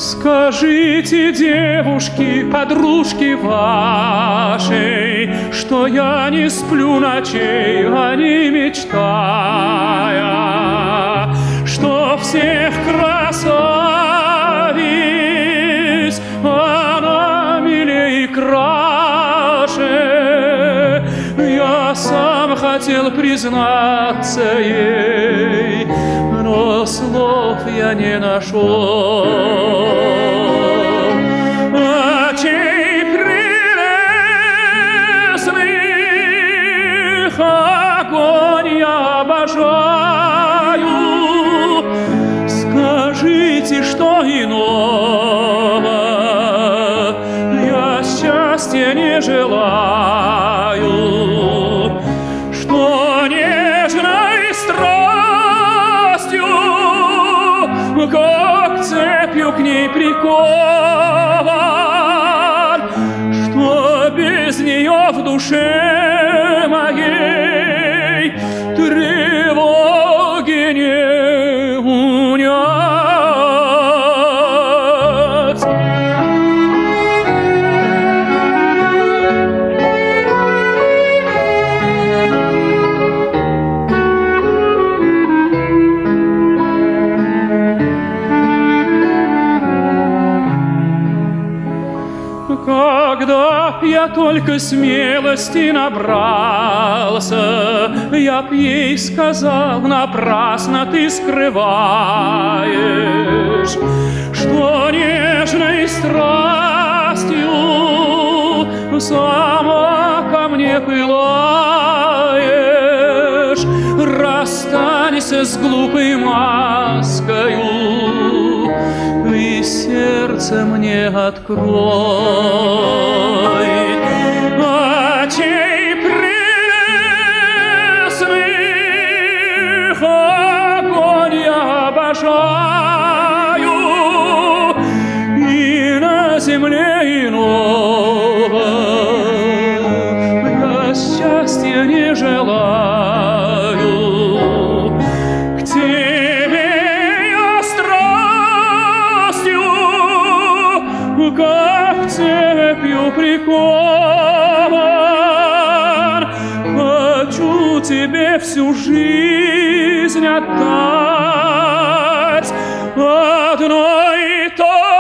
Скажите, девушки, подружки вашей, что я не сплю ночей, а не мечтая, что всех красавиц она милей и краше. Я сам хотел признаться ей, но слов я не нашел. Очей прелестных огонь я обожаю. Скажите, что иного я счастья не желаю, что нежной страстью, как цепью к ней прикован, что без нее в душе моей тревоги не унять. Когда я только смелости набрался, я б ей сказал: напрасно ты скрываешь, что нежной страстью сама ко мне пылаешь. Расстанься с глупой маскою и сердце мне открой. Очей прелестных огонь я обожаю, и на земле иного я счастья не желаю. К тебе я страстью, как цепью прикован, хочу тебе всю жизнь отдать одной только